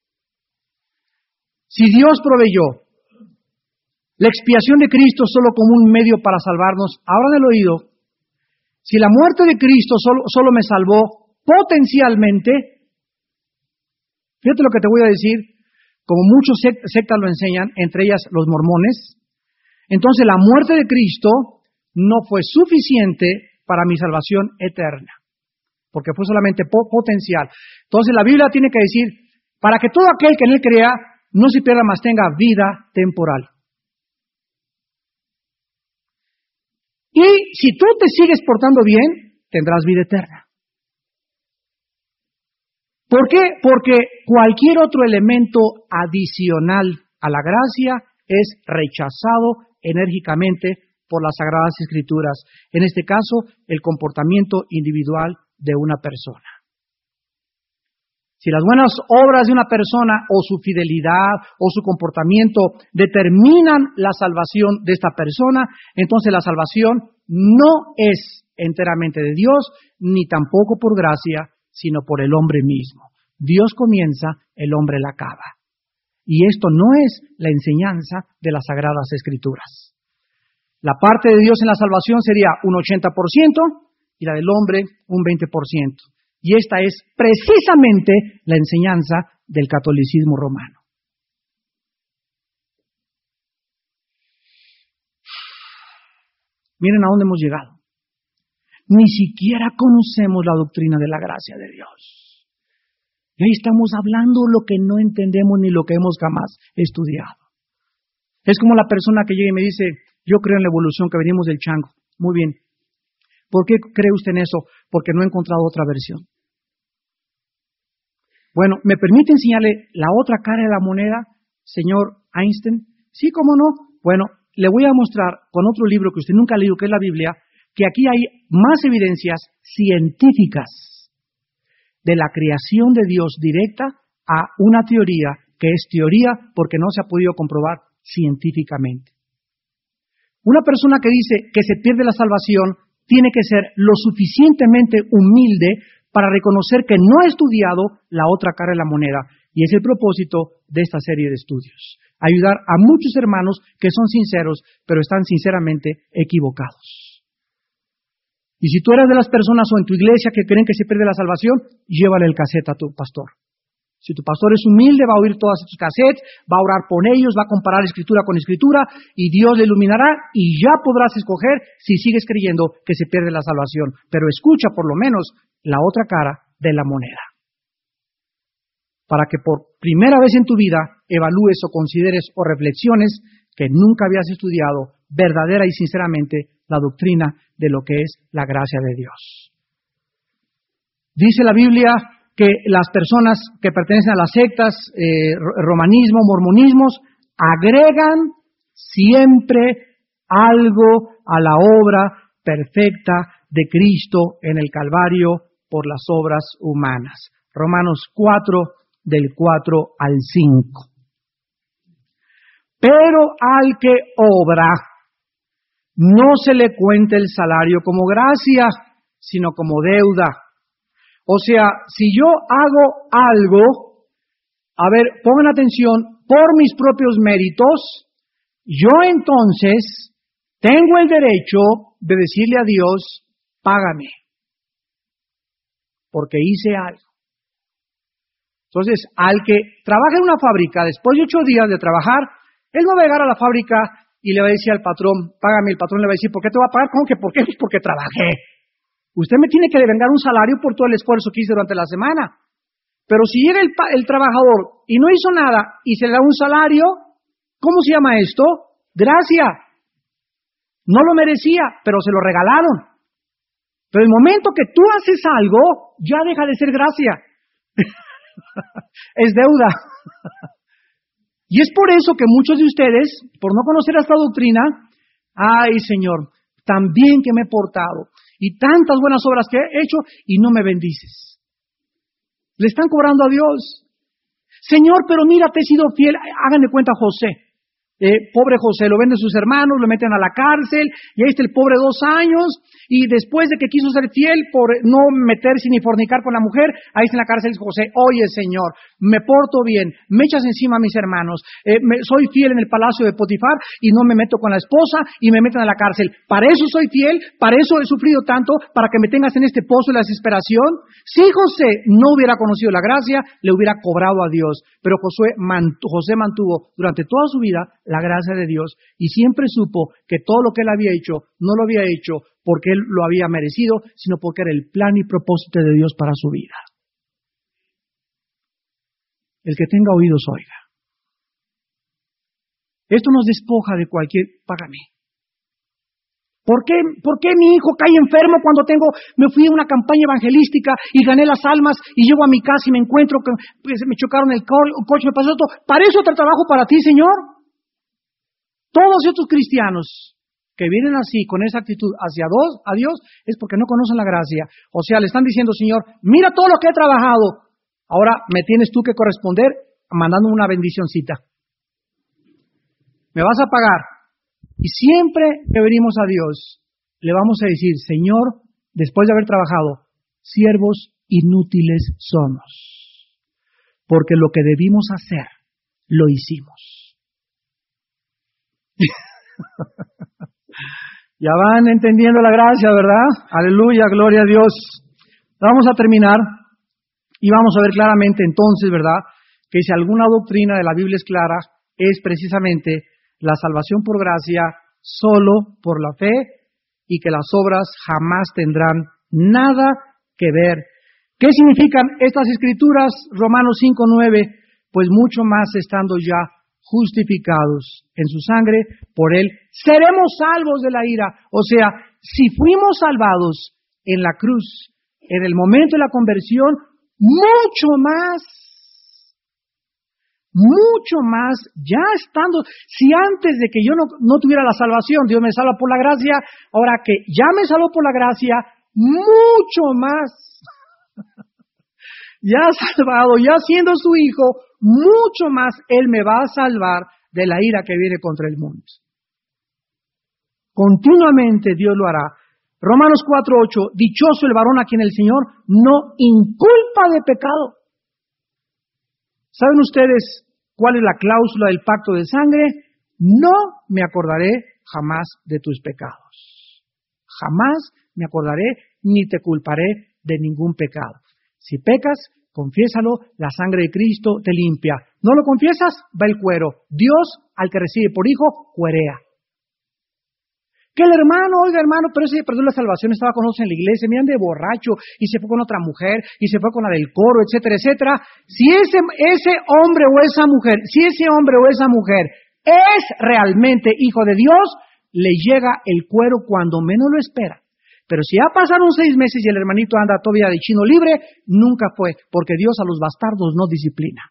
[SPEAKER 1] Si Dios proveyó la expiación de Cristo solo como un medio para salvarnos, abran el oído, si la muerte de Cristo solo me salvó potencialmente, fíjate lo que te voy a decir, como muchos sectas lo enseñan, entre ellas los mormones, entonces la muerte de Cristo no fue suficiente para mi salvación eterna, porque fue solamente potencial. Entonces la Biblia tiene que decir, para que todo aquel que en él crea no se pierda, mas tenga vida temporal. Y si tú te sigues portando bien, tendrás vida eterna. ¿Por qué? Porque cualquier otro elemento adicional a la gracia es rechazado enérgicamente por las Sagradas Escrituras. En este caso, el comportamiento individual de una persona. Si las buenas obras de una persona o su fidelidad o su comportamiento determinan la salvación de esta persona, entonces la salvación no es enteramente de Dios, ni tampoco por gracia, sino por el hombre mismo. Dios comienza, el hombre la acaba. Y esto no es la enseñanza de las Sagradas Escrituras. La parte de Dios en la salvación sería un 80% y la del hombre un 20%. Y esta es precisamente la enseñanza del catolicismo romano. Miren a dónde hemos llegado. Ni siquiera conocemos la doctrina de la gracia de Dios. Y ahí estamos hablando lo que no entendemos ni lo que hemos jamás estudiado. Es como la persona que llega y me dice, yo creo en la evolución, que venimos del chango. Muy bien. ¿Por qué cree usted en eso? Porque no he encontrado otra versión. Bueno, ¿me permite enseñarle la otra cara de la moneda, señor Einstein? Sí, ¿cómo no? Bueno, le voy a mostrar con otro libro que usted nunca ha leído, que es la Biblia, que aquí hay más evidencias científicas de la creación de Dios directa a una teoría que es teoría porque no se ha podido comprobar científicamente. Una persona que dice que se pierde la salvación tiene que ser lo suficientemente humilde para reconocer que no ha estudiado la otra cara de la moneda. Y es el propósito de esta serie de estudios. Ayudar a muchos hermanos que son sinceros, pero están sinceramente equivocados. Y si tú eres de las personas o en tu iglesia que creen que se pierde la salvación, llévale el cassette a tu pastor. Si tu pastor es humilde, va a oír todos estos cassettes, va a orar por ellos, va a comparar escritura con escritura, y Dios le iluminará, y ya podrás escoger si sigues creyendo que se pierde la salvación. Pero escucha por lo menos la otra cara de la moneda, para que por primera vez en tu vida evalúes o consideres o reflexiones que nunca habías estudiado verdadera y sinceramente la doctrina de lo que es la gracia de Dios. Dice la Biblia que las personas que pertenecen a las sectas, romanismo, mormonismos, agregan siempre algo a la obra perfecta de Cristo en el Calvario por las obras humanas. Romanos 4, del 4 al 5. Pero al que obra, no se le cuenta el salario como gracia, sino como deuda. O sea, si yo hago algo, a ver, pongan atención, por mis propios méritos, yo entonces tengo el derecho de decirle a Dios, págame, porque hice algo. Entonces, al que trabaja en una fábrica, después de 8 días de trabajar, él no va a llegar a la fábrica y le va a decir al patrón, págame. El patrón le va a decir, ¿por qué te va a pagar? ¿Cómo que por qué? Pues porque trabajé. Usted me tiene que devengar un salario por todo el esfuerzo que hice durante la semana. Pero si llega el trabajador y no hizo nada y se le da un salario, ¿cómo se llama esto? Gracia. No lo merecía, pero se lo regalaron. Pero el momento que tú haces algo, ya deja de ser gracia. Es deuda. Y es por eso que muchos de ustedes, por no conocer esta doctrina, ay Señor, tan bien que me he portado y tantas buenas obras que he hecho y no me bendices. Le están cobrando a Dios. Señor, pero mira, te he sido fiel. Hagan de cuenta a José. Pobre José, lo venden sus hermanos, lo meten a la cárcel, y ahí está el pobre 2 años, y después de que quiso ser fiel por no meterse ni fornicar con la mujer, ahí está en la cárcel José. Oye, Señor, me porto bien, me echas encima a mis hermanos, soy fiel en el palacio de Potifar y no me meto con la esposa y me meten a la cárcel. Para eso soy fiel, para eso he sufrido tanto, para que me tengas en este pozo de la desesperación. Si José no hubiera conocido la gracia, le hubiera cobrado a Dios, pero José mantuvo durante toda su vida la gracia de Dios y siempre supo que todo lo que él había hecho no lo había hecho porque él lo había merecido, sino porque era el plan y propósito de Dios para su vida. El que tenga oídos oiga. Esto nos despoja de cualquier págame. ¿Por qué mi hijo cae enfermo cuando me fui a una campaña evangelística y gané las almas y llego a mi casa y me encuentro que me chocaron el coche, me pasó esto? ¿Para eso te trabajo para ti, Señor? Todos estos cristianos que vienen así, con esa actitud hacia Dios, es porque no conocen la gracia. O sea, le están diciendo, Señor, mira todo lo que he trabajado. Ahora me tienes tú que corresponder mandando una bendicioncita. Me vas a pagar. Y siempre que venimos a Dios, le vamos a decir, Señor, después de haber trabajado, siervos inútiles somos. Porque lo que debimos hacer, lo hicimos. Ya van entendiendo la gracia, ¿verdad? Aleluya, gloria a Dios. Vamos a terminar y vamos a ver claramente entonces, ¿verdad? Que si alguna doctrina de la Biblia es clara, es precisamente la salvación por gracia solo por la fe y que las obras jamás tendrán nada que ver. ¿Qué significan estas escrituras? Romanos 5:9, pues mucho más estando ya justificados en su sangre, por él seremos salvos de la ira. O sea, si fuimos salvados en la cruz, en el momento de la conversión, mucho más, ya estando, si antes de que yo no tuviera la salvación, Dios me salva por la gracia, ahora que ya me salvó por la gracia, mucho más, ya salvado, ya siendo su hijo, mucho más Él me va a salvar de la ira que viene contra el mundo. Continuamente Dios lo hará. Romanos 4:8, dichoso el varón a quien el Señor no inculpa de pecado. ¿Saben ustedes cuál es la cláusula del pacto de sangre? No me acordaré jamás de tus pecados. Jamás me acordaré ni te culparé de ningún pecado. Si pecas, confiésalo, la sangre de Cristo te limpia. ¿No lo confiesas? Va el cuero. Dios, al que recibe por hijo, cuerea. Que el hermano, oiga hermano, pero ese perdió la salvación, estaba con nosotros en la iglesia, miran de borracho, y se fue con otra mujer, y se fue con la del coro, etcétera, etcétera. Si ese hombre o esa mujer es realmente hijo de Dios, le llega el cuero cuando menos lo espera. Pero si ya pasaron 6 meses y el hermanito anda todavía de chino libre, nunca fue, porque Dios a los bastardos no disciplina.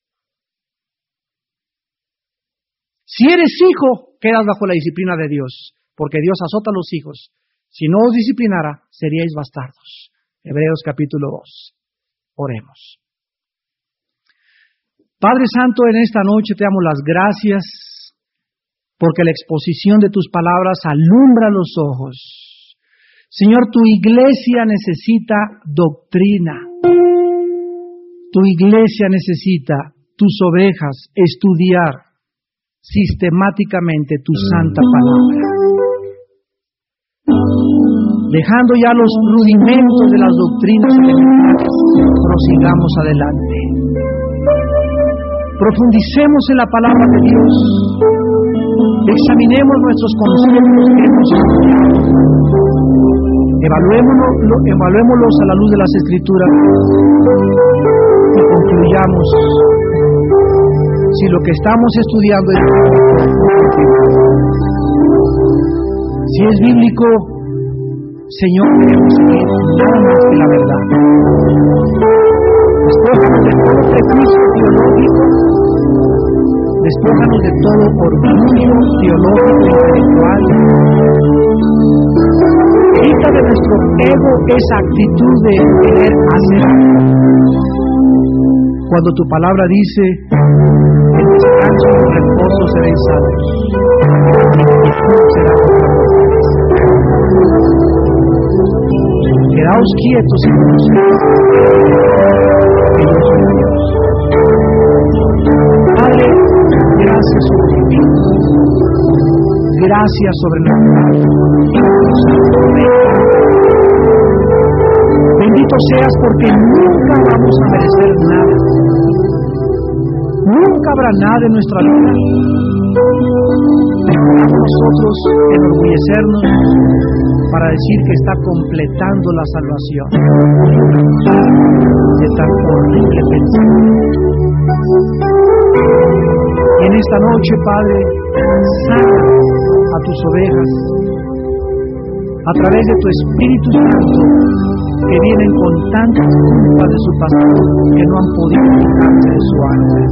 [SPEAKER 1] Si eres hijo, quedas bajo la disciplina de Dios, porque Dios azota a los hijos. Si no os disciplinara, seríais bastardos. Hebreos capítulo 2. Oremos. Padre Santo, en esta noche te damos las gracias, porque la exposición de tus palabras alumbra los ojos. Señor, tu iglesia necesita doctrina. Tu iglesia necesita, tus ovejas, estudiar sistemáticamente tu santa palabra. Dejando ya los rudimentos de las doctrinas elementales, prosigamos adelante. Profundicemos en la palabra de Dios. Examinemos nuestros conceptos que hemos estudiado. Evaluémoslos a la luz de las Escrituras y concluyamos si lo que estamos estudiando es bíblico. Si es bíblico, Señor, queremos seguir nada más que la verdad. Despójanos de todo prejuicio teológico, despójanos de todo orgullo teológico e intelectual. Quita de nuestro ego esa actitud de querer hacer algo. Cuando tu palabra dice, el descanso y el reposo serán salvos, y tú serás nuestra fortaleza. Quedaos quietos y conoced que yo soy Dios. Padre, gracias sobre mí. Gracias sobrenatural. Bendito seas porque nunca vamos a merecer nada. Nunca habrá nada en nuestra vida. Dejamos nosotros enorgullecernos para decir que está completando la salvación de tan horrible pensamiento. Y en esta noche, Padre, sana a tus ovejas a través de tu Espíritu Santo, que vienen con tantas culpas de su pasado que no han podido quitarse de su alma.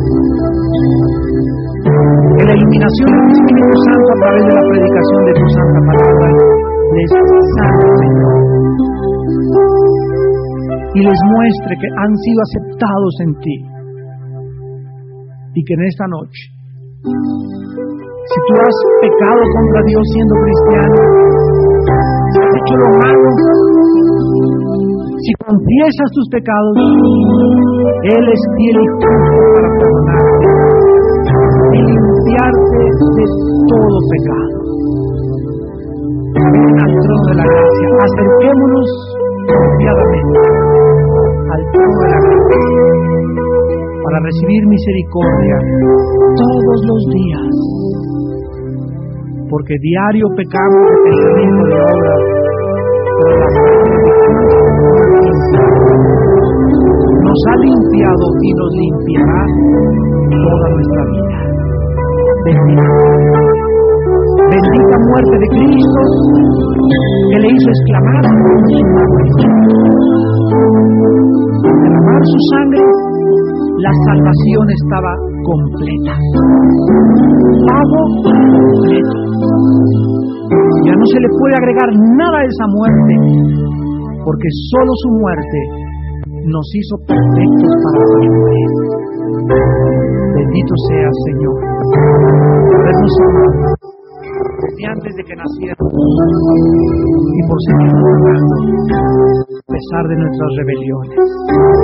[SPEAKER 1] Que la iluminación del Espíritu Santo a través de la predicación de tu santa palabra les sane, Señor, y les muestre que han sido aceptados en ti, y que en esta noche, si tú has pecado contra Dios siendo cristiano, si has hecho lo malo, si confiesas tus pecados, Él es fiel y justo para perdonarte y limpiarte de todo pecado. Ven al trono de la gracia, acerquémonos confiadamente al trono de la gracia para recibir misericordia todos los días, porque diario pecamos de pensamiento, de obra, pero la sangre de Cristo nos ha limpiado y nos limpiará toda nuestra vida. Bendita muerte de Cristo, que le hizo exclamar por su muerte. Al derramar su sangre, la salvación estaba completa. Pago completo. Ya no se le puede agregar nada a esa muerte, porque solo su muerte nos hizo perfectos para siempre. Bendito seas, Señor, por habernos amado desde antes de que naciéramos y por seguirnos amando a pesar de nuestras rebeliones.